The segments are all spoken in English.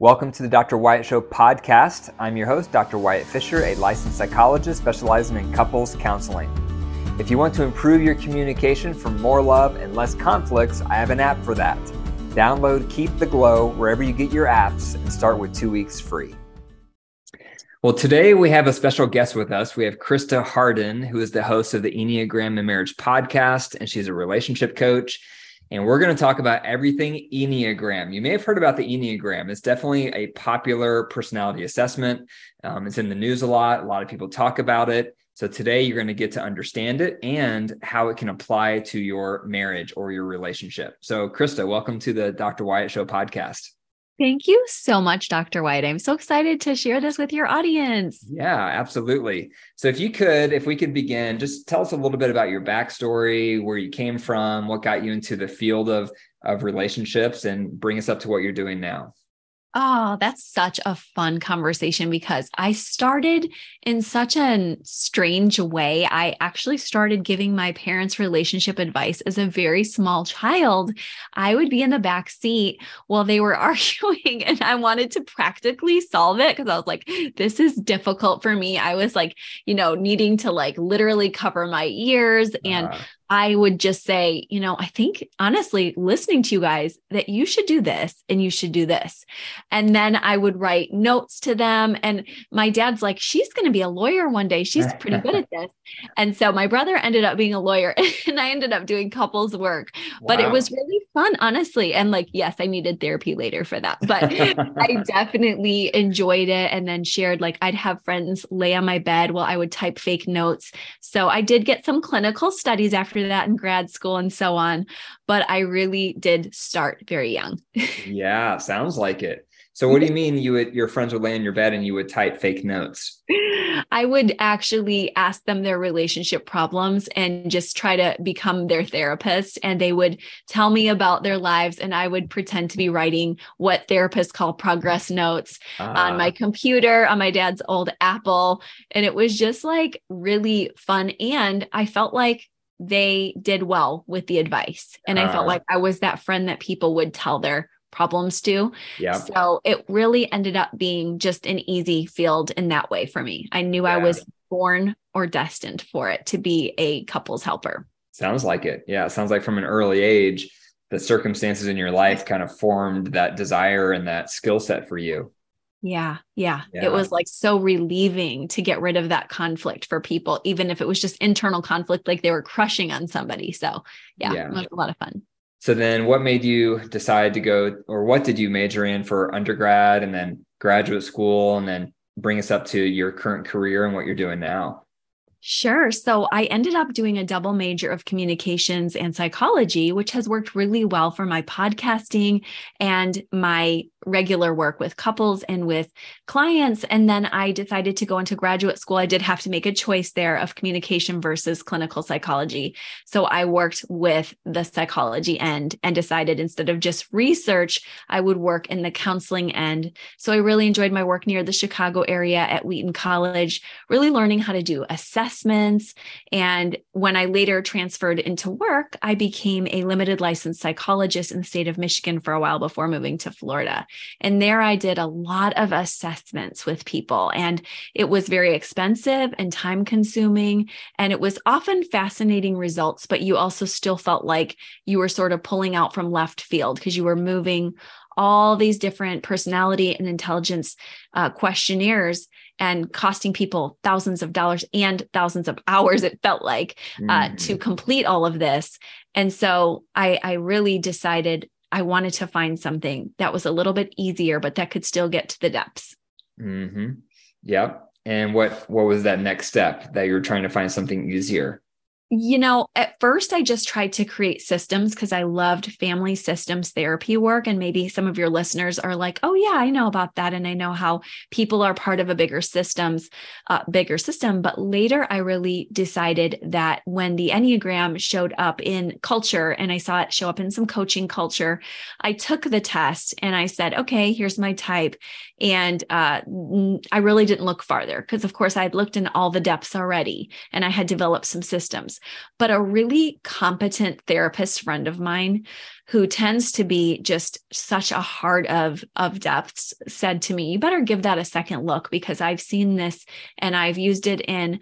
Welcome to the Dr. Wyatt Show podcast. I'm your host, Dr. Wyatt Fisher, a licensed psychologist specializing in couples counseling. If you want to improve your communication for more love and less conflicts, I have an app for that. Download Keep the Glow wherever you get your apps and start with 2 weeks free. Well, today we have a special guest with us. We have Krista Harden, who is the host of the Enneagram and Marriage podcast, and she's a relationship coach. And we're going to talk about everything Enneagram. You may have heard about the Enneagram. It's definitely a popular personality assessment. It's in the news a lot. A lot of people talk about it. So today you're going to get to understand it and how it can apply to your marriage or your relationship. So Krista, welcome to the Dr. Wyatt Show podcast. Thank you so much, Dr. Wyatt. I'm so excited to share this with your audience. Yeah, absolutely. So if we could begin, just tell us a little bit about your backstory, where you came from, what got you into the field of relationships, and bring us up to what you're doing now. Oh, that's such a fun conversation because I started in such a strange way. I actually started giving my parents relationship advice as a very small child. I would be in the back seat while they were arguing and I wanted to practically solve it because I was like, this is difficult for me. I was like, needing to literally cover my ears and I would just say, I think honestly, listening to you guys, that you should do this and you should do this. And then I would write notes to them. And my dad's like, she's going to be a lawyer one day. She's pretty good at this. And so my brother ended up being a lawyer and I ended up doing couples work, but it was really fun, honestly. And yes, I needed therapy later for that, but I definitely enjoyed it. And then shared, I'd have friends lay on my bed while I would type fake notes. So I did get some clinical studies after that in grad school and so on, but I really did start very young. Yeah, sounds like it. So what do you mean your friends would lay in your bed and you would type fake notes? I would actually ask them their relationship problems and just try to become their therapist. And they would tell me about their lives. And I would pretend to be writing what therapists call progress notes on my computer, on my dad's old Apple. And it was just really fun. And I felt like they did well with the advice. And I felt like I was that friend that people would tell their problems to. Yeah. So it really ended up being just an easy field in that way for me. I knew I was born or destined for it to be a couples helper. Sounds like it. Yeah. It sounds like from an early age, the circumstances in your life kind of formed that desire and that skill set for you. Yeah. It was so relieving to get rid of that conflict for people, even if it was just internal conflict, like they were crushing on somebody. So it was a lot of fun. So then what made you decide to go, or what did you major in for undergrad and then graduate school, and then bring us up to your current career and what you're doing now? Sure. So I ended up doing a double major of communications and psychology, which has worked really well for my podcasting and my regular work with couples and with clients. And then I decided to go into graduate school. I did have to make a choice there of communication versus clinical psychology. So I worked with the psychology end and decided instead of just research, I would work in the counseling end. So I really enjoyed my work near the Chicago area at Wheaton College, really learning how to do assessments. And when I later transferred into work, I became a limited licensed psychologist in the state of Michigan for a while before moving to Florida. And there I did a lot of assessments with people, and it was very expensive and time consuming. And it was often fascinating results, but you also still felt like you were sort of pulling out from left field because you were moving all these different personality and intelligence questionnaires and costing people thousands of dollars and thousands of hours, it felt like, to complete all of this. And so I really decided I wanted to find something that was a little bit easier, but that could still get to the depths. Mm-hmm. Yep. And what was that next step that you were trying to find something easier? At first I just tried to create systems because I loved family systems therapy work. And maybe some of your listeners are like, oh yeah, I know about that. And I know how people are part of a bigger system. But later I really decided that when the Enneagram showed up in culture and I saw it show up in some coaching culture, I took the test and I said, okay, here's my type. And I really didn't look farther because of course I had looked in all the depths already and I had developed some systems. but a really competent therapist friend of mine who tends to be just such a heart of depths said to me, you better give that a second look, because I've seen this and I've used it in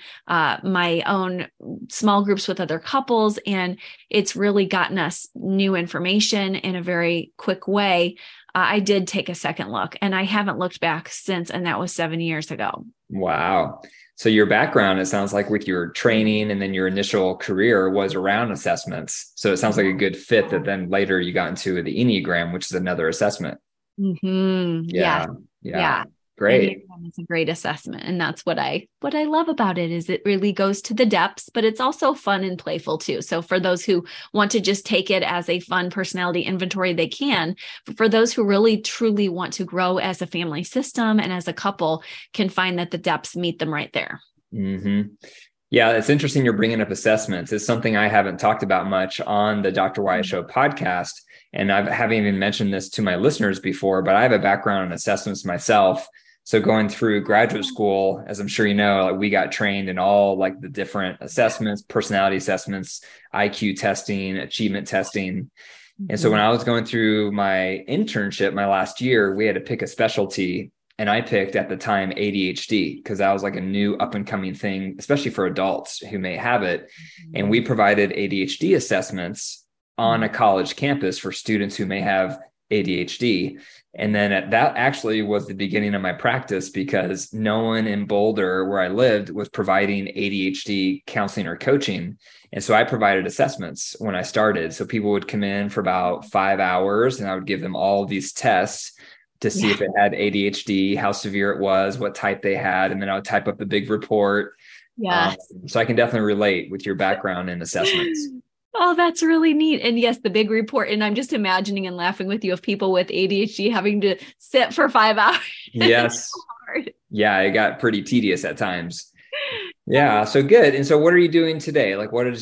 my own small groups with other couples, and it's really gotten us new information in a very quick way. I did take a second look, and I haven't looked back since, and that was 7 years ago. Wow. So your background, it sounds like, with your training and then your initial career was around assessments. So it sounds like a good fit that then later you got into the Enneagram, which is another assessment. Mm-hmm. Yeah. Great. Enneagram is a great assessment. And that's what I love about it, is it really goes to the depths, but it's also fun and playful too. So for those who want to just take it as a fun personality inventory, they can. But for those who really truly want to grow as a family system and as a couple, can find that the depths meet them right there. Mm-hmm. Yeah, it's interesting you're bringing up assessments. It's something I haven't talked about much on the Dr. Wyatt Show podcast. And I haven't even mentioned this to my listeners before, but I have a background in assessments myself. So going through graduate school, as I'm sure you know, like, we got trained in all like the different assessments, personality assessments, IQ testing, achievement testing. And so when I was going through my internship, my last year, we had to pick a specialty. And I picked at the time ADHD, because that was like a new up and coming thing, especially for adults who may have it. And we provided ADHD assessments on a college campus for students who may have ADHD. And then that actually was the beginning of my practice, because no one in Boulder, where I lived, was providing ADHD counseling or coaching. And so I provided assessments when I started. So people would come in for about 5 hours, and I would give them all of these tests to see if it had ADHD, how severe it was, what type they had. And then I would type up the big report. Yeah. So I can definitely relate with your background in assessments. Oh, that's really neat. And yes, the big report. And I'm just imagining and laughing with you of people with ADHD having to sit for 5 hours. Yes. So hard. Yeah, it got pretty tedious at times. Yeah. So good. And so what are you doing today? Like, what are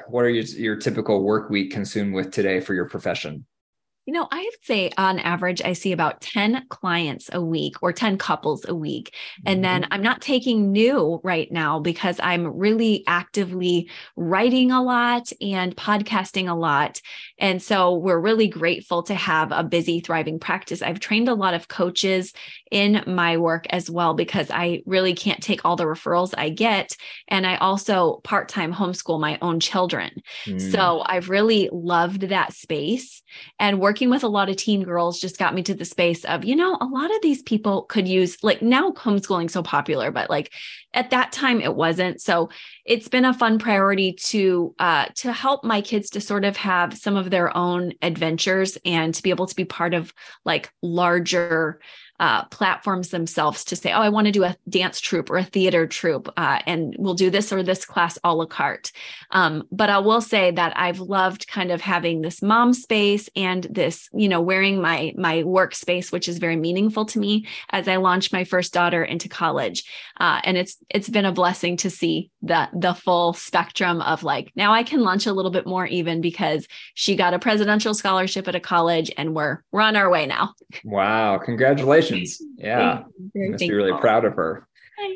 your typical work week consumed with today for your profession? I would say on average, I see about 10 clients a week or 10 couples a week. And then I'm not taking new right now, because I'm really actively writing a lot and podcasting a lot. And so we're really grateful to have a busy, thriving practice. I've trained a lot of coaches in my work as well, because I really can't take all the referrals I get. And I also part-time homeschool my own children. So I've really loved that space, and working with a lot of teen girls just got me to the space of, a lot of these people could use, like, now homeschooling so popular, but like at that time it wasn't. So it's been a fun priority to help my kids to sort of have some of their own adventures, and to be able to be part of like larger platforms themselves, to say, oh, I want to do a dance troupe or a theater troupe, and we'll do this or this class a la carte. But I will say that I've loved kind of having this mom space and this, wearing my workspace, which is very meaningful to me as I launched my first daughter into college. And it's been a blessing to see the full spectrum of, like, now I can lunch a little bit more, even because she got a presidential scholarship at a college, and we're on our way now. Wow. Congratulations. Yeah. You must be really proud of her.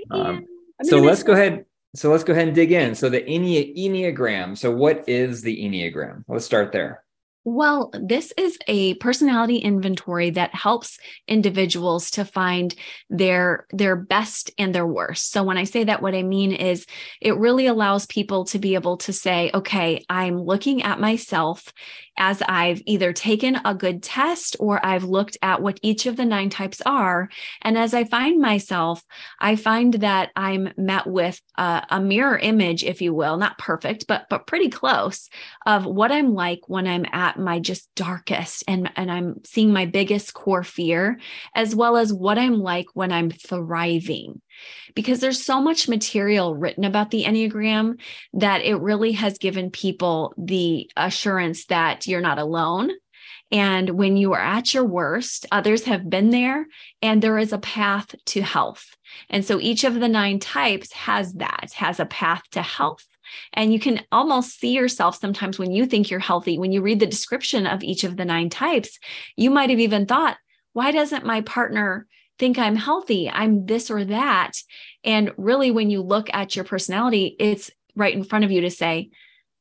So let's go ahead and dig in. So the Enneagram. So what is the Enneagram? Let's start there. Well, this is a personality inventory that helps individuals to find their best and their worst. So when I say that, what I mean is it really allows people to be able to say, okay, I'm looking at myself as I've either taken a good test or I've looked at what each of the 9 types are. And as I find myself, I find that I'm met with a mirror image, if you will, not perfect, but pretty close, of what I'm like when I'm at my just darkest, and I'm seeing my biggest core fear, as well as what I'm like when I'm thriving. Because there's so much material written about the Enneagram that it really has given people the assurance that you're not alone. And when you are at your worst, others have been there, and there is a path to health. And so each of the 9 types has a path to health. And you can almost see yourself sometimes when you think you're healthy. When you read the description of each of the 9 types, you might have even thought, why doesn't my partner think I'm healthy? I'm this or that. And really, when you look at your personality, it's right in front of you to say,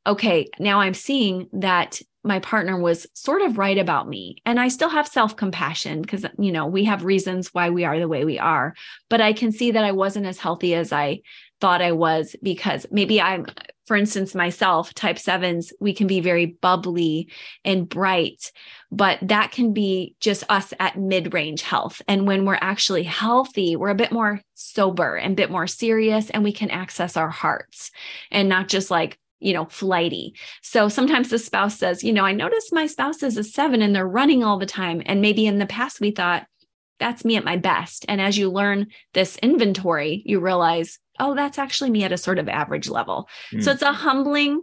okay, now I'm seeing that my partner was sort of right about me. And I still have self-compassion because, we have reasons why we are the way we are. But I can see that I wasn't as healthy as I thought I was, because maybe for instance, myself, type 7s, we can be very bubbly and bright, but that can be just us at mid-range health. And when we're actually healthy, we're a bit more sober and a bit more serious, and we can access our hearts and not just like, flighty. So sometimes the spouse says, I noticed my spouse is a 7 and they're running all the time. And maybe in the past we thought, that's me at my best. And as you learn this inventory, you realize, oh, that's actually me at a sort of average level. So it's a humbling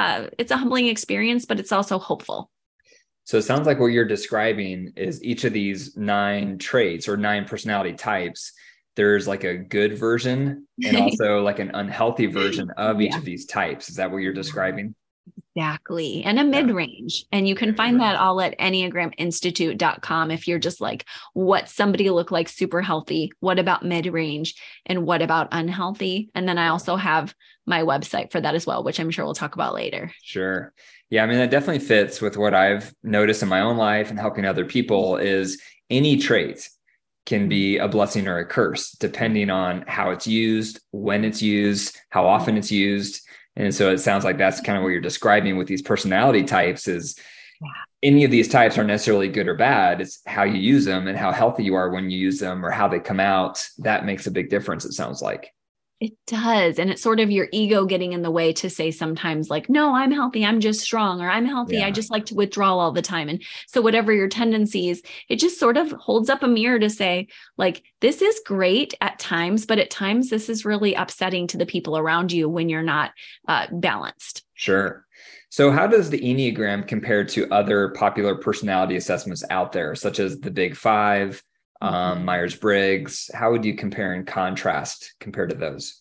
experience, but it's also hopeful. So it sounds like what you're describing is each of these 9 traits or 9 personality types, there's like a good version and also like an unhealthy version of each of these types. Is that what you're describing? Exactly. And a mid-range. And you can find that all at enneagraminstitute.com. If you're just like, what's somebody look like super healthy? What about mid-range? And what about unhealthy? And then I also have my website for that as well, which I'm sure we'll talk about later. Sure. Yeah. I mean, that definitely fits with what I've noticed in my own life and helping other people is any trait can be a blessing or a curse, depending on how it's used, when it's used, how often it's used. And so it sounds like that's kind of what you're describing with these personality types is any of these types aren't necessarily good or bad. It's how you use them and how healthy you are when you use them or how they come out. That makes a big difference, it sounds like. It does. And it's sort of your ego getting in the way to say sometimes like, no, I'm healthy, I'm just strong, or I'm healthy, I just like to withdraw all the time. And so whatever your tendencies, it just sort of holds up a mirror to say like, this is great at times, but at times this is really upsetting to the people around you when you're not balanced. Sure. So how does the Enneagram compare to other popular personality assessments out there, such as the Big Five, Myers-Briggs? How would you compare and contrast compared to those?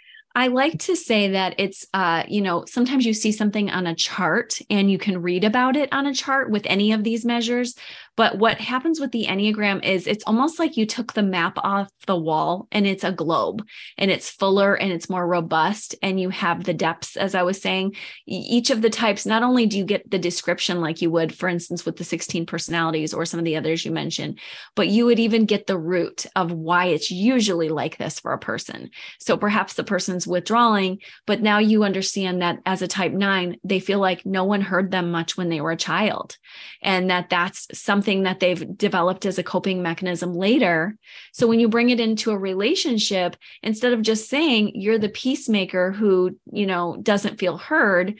I like to say that it's, sometimes you see something on a chart and you can read about it on a chart with any of these measures. But what happens with the Enneagram is it's almost like you took the map off the wall and it's a globe and it's fuller and it's more robust. And you have the depths, as I was saying, each of the types, not only do you get the description like you would, for instance, with the 16 personalities or some of the others you mentioned, but you would even get the root of why it's usually like this for a person. So perhaps the person's withdrawing, but now you understand that as a type 9, they feel like no one heard them much when they were a child, and that's something that they've developed as a coping mechanism later. So when you bring it into a relationship, instead of just saying you're the peacemaker who, doesn't feel heard,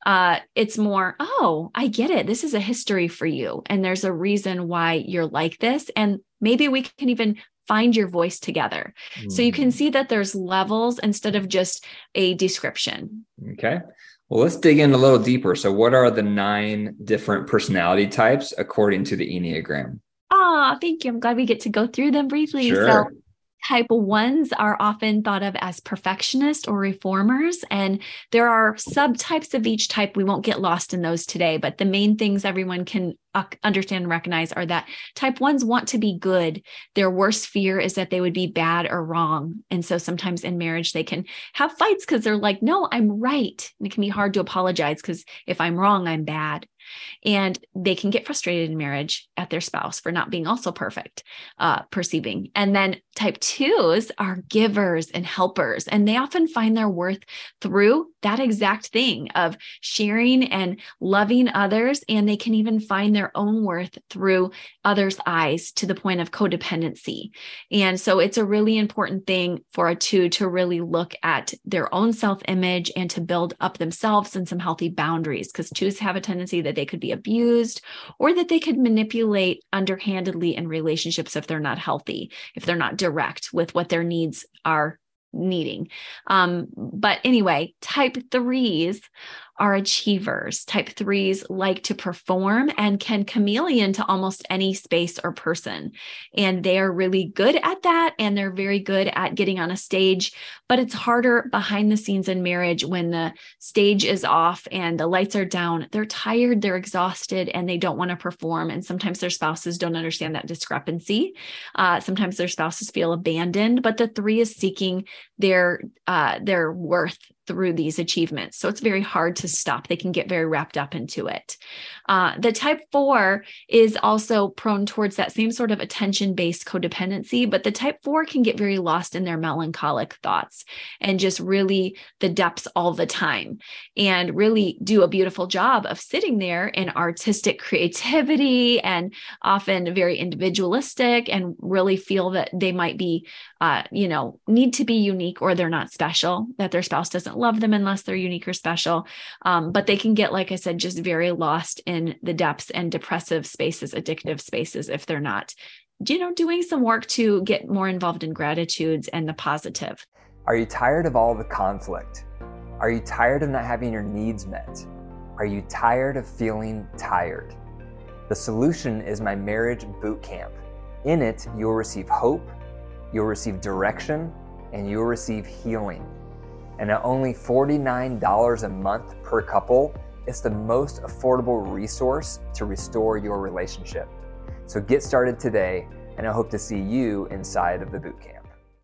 it's more, oh, I get it. This is a history for you. And there's a reason why you're like this. And maybe we can even find your voice together. So you can see that there's levels instead of just a description. Okay. Well, let's dig in a little deeper. So what are the 9 different personality types according to the Enneagram? Thank you. I'm glad we get to go through them briefly. Sure. So type 1s are often thought of as perfectionists or reformers, and there are subtypes of each type. We won't get lost in those today, but the main things everyone can understand and recognize are that type 1s want to be good. Their worst fear is that they would be bad or wrong. And so sometimes in marriage, they can have fights because they're like, no, I'm right. And it can be hard to apologize because if I'm wrong, I'm bad. And they can get frustrated in marriage at their spouse for not being also perfect, perceiving. And then type 2s are givers and helpers, and they often find their worth through that exact thing of sharing and loving others. And they can even find their own worth through others' eyes to the point of codependency. And so it's a really important thing for a 2 to really look at their own self-image and to build up themselves and some healthy boundaries, because 2s have a tendency that they could be abused or that they could manipulate underhandedly in relationships if they're not healthy, if they're not direct with what their needs are needing. But anyway, type 3s are achievers. Type 3s like to perform and can chameleon to almost any space or person. And they are really good at that. And they're very good at getting on a stage, but it's harder behind the scenes in marriage when the stage is off and the lights are down. They're tired, they're exhausted, and they don't want to perform. And sometimes their spouses don't understand that discrepancy. Sometimes their spouses feel abandoned, but the 3 is seeking their worth through these achievements. So it's very hard to stop. They can get very wrapped up into it. The type 4 is also prone towards that same sort of attention-based codependency, but the type 4 can get very lost in their melancholic thoughts and just really the depths all the time, and really do a beautiful job of sitting there in artistic creativity and often very individualistic, and really feel that they might be, need to be unique, or they're not special, that their spouse doesn't love them unless they're unique or special. But they can get, like I said, just very lost in the depths and depressive spaces, addictive spaces, if they're not, doing some work to get more involved in gratitudes and the positive. Are you tired of all the conflict? Are you tired of not having your needs met? Are you tired of feeling tired? The solution is my marriage boot camp. In it, you'll receive hope, you'll receive direction, and you'll receive healing. And at only $49 a month per couple, it's the most affordable resource to restore your relationship. So get started today, and I hope to see you inside of the boot camp.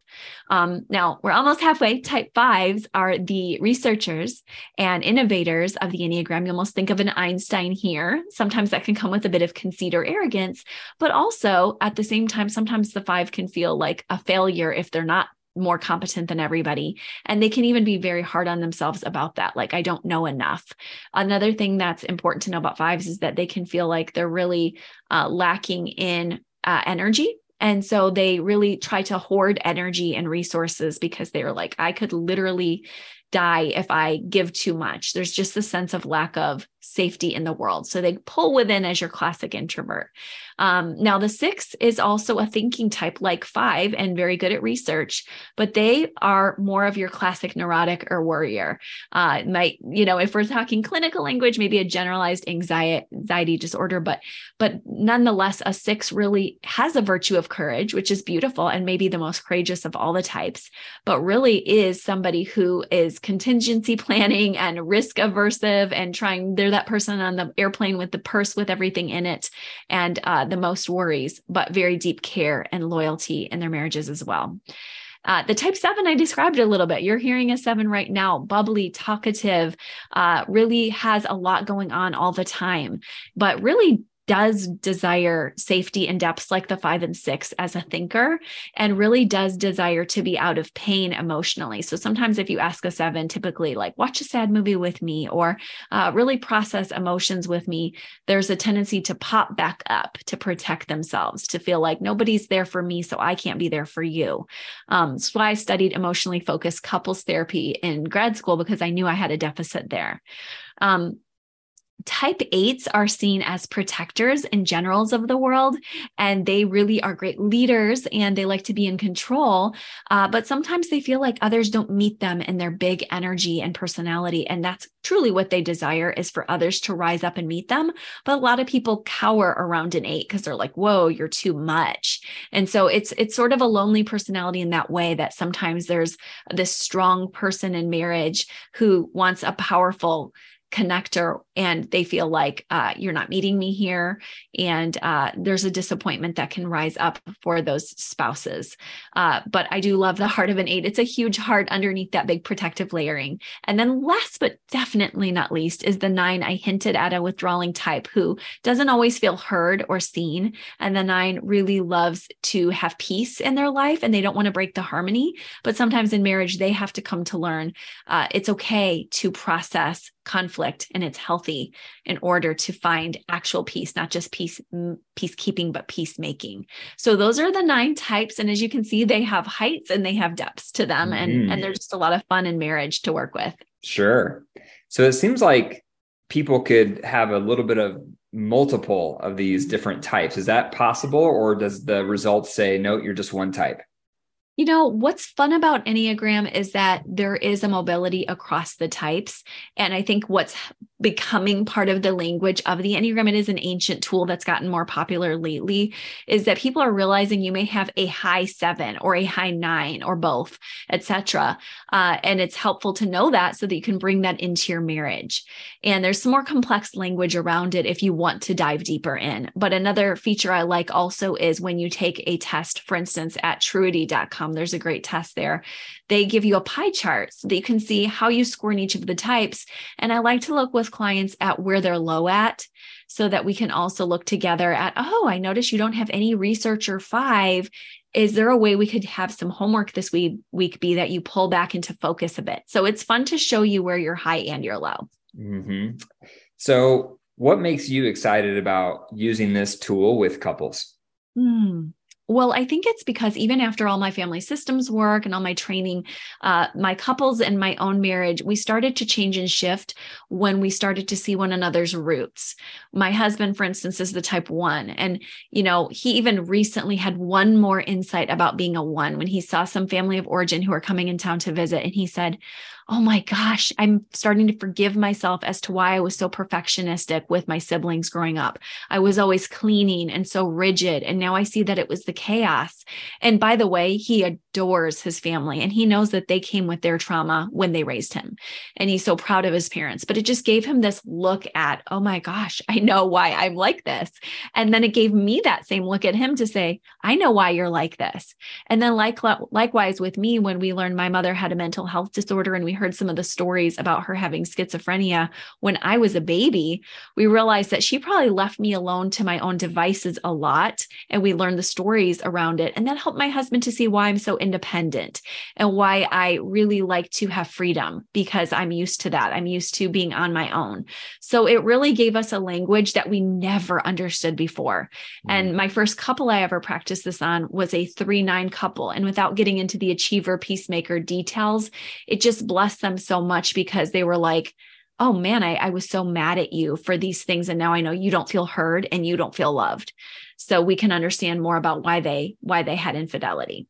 Now we're almost halfway. Type 5s are the researchers and innovators of the Enneagram. You almost think of an Einstein here. Sometimes that can come with a bit of conceit or arrogance, but also at the same time, sometimes the 5 can feel like a failure if they're not more competent than everybody. And they can even be very hard on themselves about that. Like, I don't know enough. Another thing that's important to know about 5s is that they can feel like they're really lacking in energy. And so they really try to hoard energy and resources because they're like, I could literally die if I give too much. There's just the sense of lack of safety in the world. So they pull within as your classic introvert. Now the 6 is also a thinking type like 5 and very good at research, but they are more of your classic neurotic or worrier. If we're talking clinical language, maybe a generalized anxiety disorder, but nonetheless, a 6 really has a virtue of courage, which is beautiful and maybe the most courageous of all the types, but really is somebody who is contingency planning and risk aversive and they're that person on the airplane with the purse with everything in it and the most worries, but very deep care and loyalty in their marriages as well. The type 7, I described it a little bit. You're hearing a 7 right now, bubbly, talkative, really has a lot going on all the time, but really does desire safety and depth like the 5 and 6 as a thinker, and really does desire to be out of pain emotionally. So sometimes if you ask a 7, typically like, watch a sad movie with me, or really process emotions with me, there's a tendency to pop back up to protect themselves, to feel like nobody's there for me, so I can't be there for you. That's why I studied emotionally focused couples therapy in grad school, because I knew I had a deficit there. Type 8s are seen as protectors and generals of the world, and they really are great leaders and they like to be in control. But sometimes they feel like others don't meet them in their big energy and personality. And that's truly what they desire, is for others to rise up and meet them. But a lot of people cower around an 8 because they're like, whoa, you're too much. And so it's sort of a lonely personality in that way, that sometimes there's this strong person in marriage who wants a powerful connector, and they feel like you're not meeting me here. And there's a disappointment that can rise up for those spouses. But I do love the heart of an 8. It's a huge heart underneath that big protective layering. And then last, but definitely not least, is the 9. I hinted at a withdrawing type who doesn't always feel heard or seen. And the 9 really loves to have peace in their life, and they don't want to break the harmony. But sometimes in marriage, they have to come to learn it's okay to process conflict, and it's healthy in order to find actual peace, not just peacekeeping, but peacemaking. So those are the 9 types. And as you can see, they have heights and they have depths to them. Mm-hmm. And they're just a lot of fun in marriage to work with. Sure. So it seems like people could have a little bit of multiple of these different types. Is that possible? Or does the results say, no, you're just one type? What's fun about Enneagram is that there is a mobility across the types. And I think what's becoming part of the language of the Enneagram, it is an ancient tool that's gotten more popular lately, is that people are realizing you may have a high 7 or a high 9 or both, etc. And it's helpful to know that so that you can bring that into your marriage. And there's some more complex language around it if you want to dive deeper in. But another feature I like also is when you take a test, for instance, at Truity.com, there's a great test there. They give you a pie chart so that you can see how you score in each of the types. And I like to look with clients at where they're low at so that we can also look together at, oh, I notice you don't have any researcher 5. Is there a way we could have some homework this week be that you pull back into focus a bit? So it's fun to show you where you're high and you're low. Mm-hmm. So what makes you excited about using this tool with couples? Well, I think it's because even after all my family systems work and all my training, my couples and my own marriage, we started to change and shift when we started to see one another's roots. My husband, for instance, is the type 1. And, he even recently had one more insight about being a 1 when he saw some family of origin who are coming in town to visit. And he said, oh my gosh, I'm starting to forgive myself as to why I was so perfectionistic with my siblings growing up. I was always cleaning and so rigid. And now I see that it was the chaos. And by the way, he adores his family and he knows that they came with their trauma when they raised him. And he's so proud of his parents, but it just gave him this look at, oh my gosh, I know why I'm like this. And then it gave me that same look at him to say, I know why you're like this. And then likewise with me, when we learned my mother had a mental health disorder and we heard some of the stories about her having schizophrenia when I was a baby, we realized that she probably left me alone to my own devices a lot. And we learned the stories around it. And that helped my husband to see why I'm so independent and why I really like to have freedom, because I'm used to that. I'm used to being on my own. So it really gave us a language that we never understood before. And my first couple I ever practiced this on was a 3-9 couple. And without getting into the achiever peacemaker details, it just blessed them so much because they were like, oh man, I was so mad at you for these things. And now I know you don't feel heard and you don't feel loved. So we can understand more about why they had infidelity.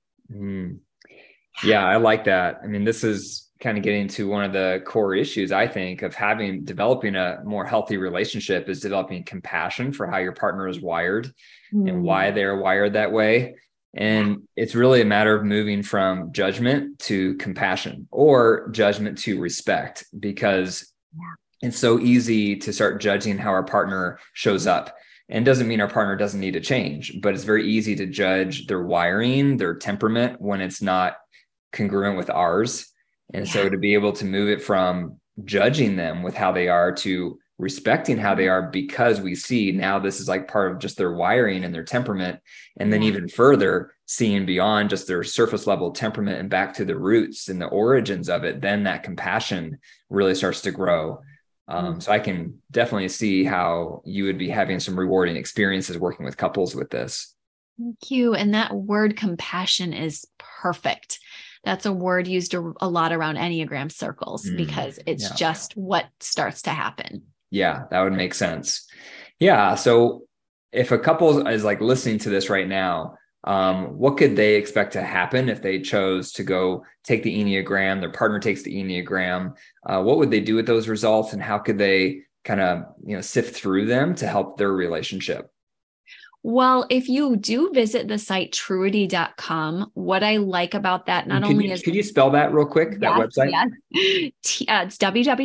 Yeah, I like that. I mean, this is kind of getting to one of the core issues, I think, of developing a more healthy relationship is developing compassion for how your partner is wired and why they're wired that way. And it's really a matter of moving from judgment to compassion or judgment to respect, because it's so easy to start judging how our partner shows up. And doesn't mean our partner doesn't need to change, but it's very easy to judge their wiring, their temperament when it's not congruent with ours. And so to be able to move it from judging them with how they are to respecting how they are, because we see now this is like part of just their wiring and their temperament. And then even further seeing beyond just their surface level temperament and back to the roots and the origins of it, then that compassion really starts to grow. So I can definitely see how you would be having some rewarding experiences working with couples with this. Thank you. And that word compassion is perfect. That's a word used a lot around Enneagram circles because it's just what starts to happen. Yeah, that would make sense. Yeah. So if a couple is like listening to this right now, what could they expect to happen if they chose to go take the Enneagram, their partner takes the Enneagram? What would they do with those results, and how could they kind of, sift through them to help their relationship? Well, if you do visit the site Truity.com, what I like about that could you spell that real quick, that website? Yes. It's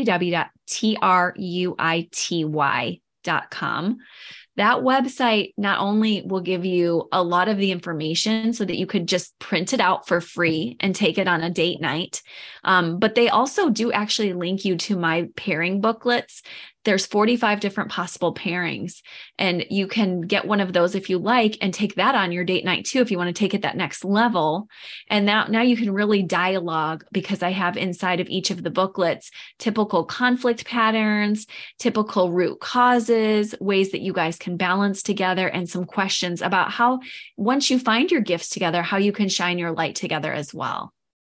www.truity.com. That website not only will give you a lot of the information so that you could just print it out for free and take it on a date night, but they also do actually link you to my pairing booklets. There's 45 different possible pairings, and you can get one of those if you like and take that on your date night too, if you want to take it that next level. And now you can really dialogue, because I have inside of each of the booklets typical conflict patterns, typical root causes, ways that you guys can balance together, and some questions about how, once you find your gifts together, how you can shine your light together as well.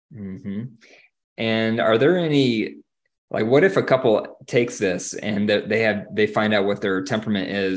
And are there any, like, what if a couple takes this and they find out what their temperament is,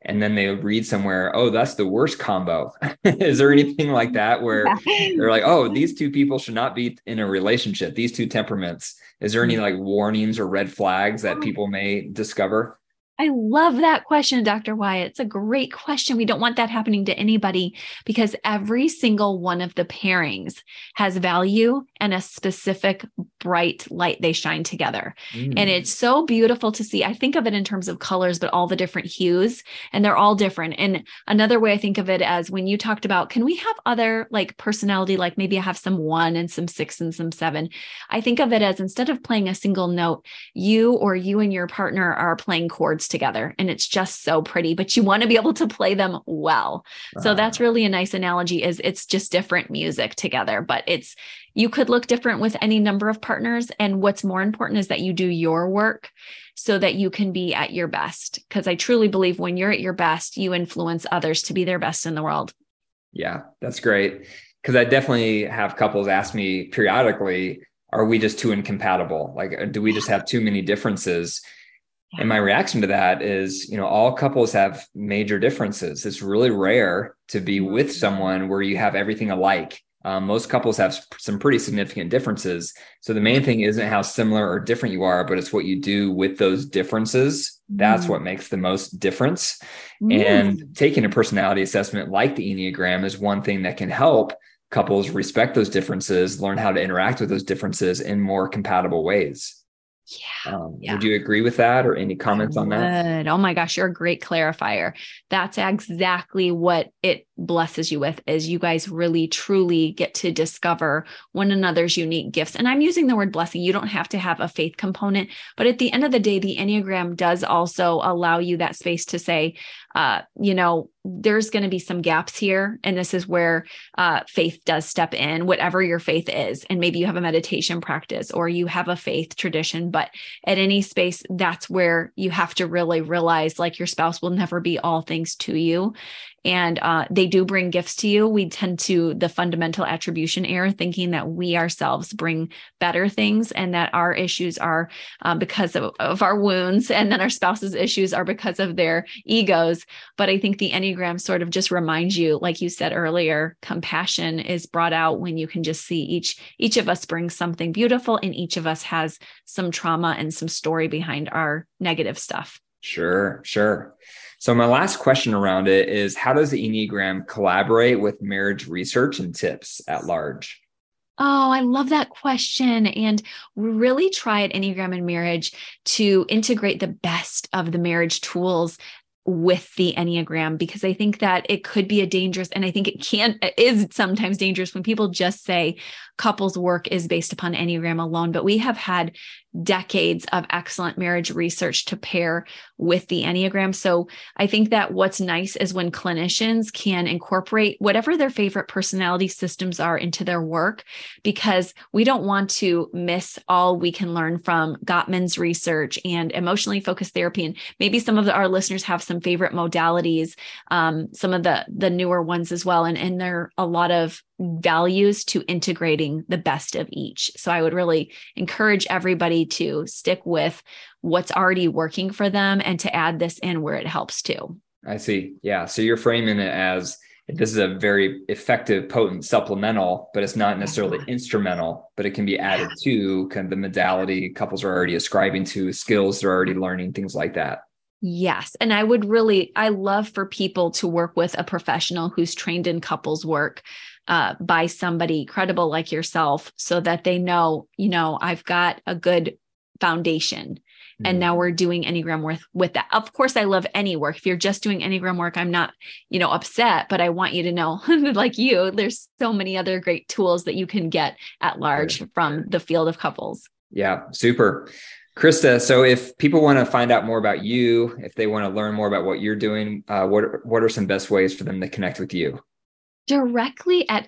and then they read somewhere, oh, that's the worst combo. Is there anything like that where they're like, oh, these two people should not be in a relationship, these two temperaments? Is there any like warnings or red flags that people may discover? I love that question, Dr. Wyatt. It's a great question. We don't want that happening to anybody because every single one of the pairings has value and a specific bright light they shine together. And it's so beautiful to see. I think of it in terms of colors, but all the different hues, and they're all different. And another way I think of it as when you talked about, can we have other like personality, like maybe I have some 1 and some 6 and some 7. I think of it as instead of playing a single note, you and your partner are playing chords together, and it's just so pretty, but you want to be able to play them well. So that's really a nice analogy, is it's just different music together, but you could look different with any number of partners. And what's more important is that you do your work so that you can be at your best. Because I truly believe when you're at your best, you influence others to be their best in the world. Yeah, that's great. Because I definitely have couples ask me periodically, are we just too incompatible? Like, do we just have too many differences? And my reaction to that is, all couples have major differences. It's really rare to be with someone where you have everything alike. Most couples have some pretty significant differences. So the main thing isn't how similar or different you are, but it's what you do with those differences. That's what makes the most difference. And taking a personality assessment like the Enneagram is one thing that can help couples respect those differences, learn how to interact with those differences in more compatible ways. Would you agree with that, or any comments on that? Oh my gosh, you're a great clarifier. That's exactly what it blesses you with, is you guys really truly get to discover one another's unique gifts. And I'm using the word blessing. You don't have to have a faith component, but at the end of the day, the Enneagram does also allow you that space to say, there's going to be some gaps here. And this is where faith does step in, whatever your faith is. And maybe you have a meditation practice or you have a faith tradition, but at any space, that's where you have to really realize like your spouse will never be all things to you. And they do bring gifts to you. We tend to the fundamental attribution error, thinking that we ourselves bring better things and that our issues are because of our wounds, and then our spouse's issues are because of their egos. But I think the Enneagram sort of just reminds you, like you said earlier, compassion is brought out when you can just see each of us brings something beautiful, and each of us has some trauma and some story behind our negative stuff. Sure. So my last question around it is, how does the Enneagram collaborate with marriage research and tips at large? Oh, I love that question. And we really try at Enneagram and Marriage to integrate the best of the marriage tools with the Enneagram, because I think that it could be and I think it is sometimes dangerous when people just say couples work is based upon Enneagram alone. But we have had decades of excellent marriage research to pair with the Enneagram. So I think that what's nice is when clinicians can incorporate whatever their favorite personality systems are into their work, because we don't want to miss all we can learn from Gottman's research and emotionally focused therapy. And maybe some of our listeners have some favorite modalities, some of the newer ones as well. And there are a lot of values to integrating the best of each. So I would really encourage everybody to stick with what's already working for them and to add this in where it helps too. I see. Yeah. So you're framing it as this is a very effective, potent supplemental, but it's not necessarily instrumental, but it can be added to kind of the modality couples are already ascribing to, skills they're already learning, things like that. Yes. And I love for people to work with a professional who's trained in couples work by somebody credible like yourself, so that they know, I've got a good foundation. And now we're doing Enneagram work with that. Of course, I love any work. If you're just doing Enneagram work, I'm not, upset, but I want you to know, like there's so many other great tools that you can get at large from the field of couples. Yeah. Super. Krista, so if people want to find out more about you, if they want to learn more about what you're doing, what are some best ways for them to connect with you? Directly at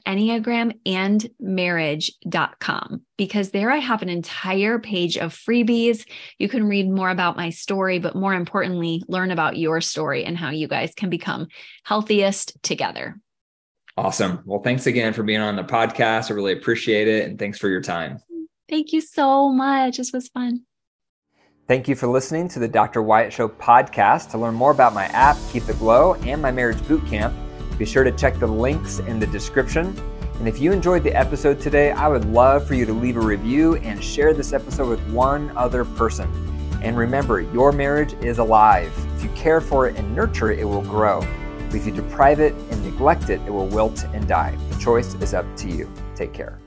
enneagramandmarriage.com, because there I have an entire page of freebies. You can read more about my story, but more importantly, learn about your story and how you guys can become healthiest together. Awesome. Well, thanks again for being on the podcast. I really appreciate it. And thanks for your time. Thank you so much. This was fun. Thank you for listening to the Dr. Wyatt Show podcast. To learn more about my app, Keep the Glow, and my marriage bootcamp, be sure to check the links in the description. And if you enjoyed the episode today, I would love for you to leave a review and share this episode with one other person. And remember, your marriage is alive. If you care for it and nurture it, it will grow. But if you deprive it and neglect it, it will wilt and die. The choice is up to you. Take care.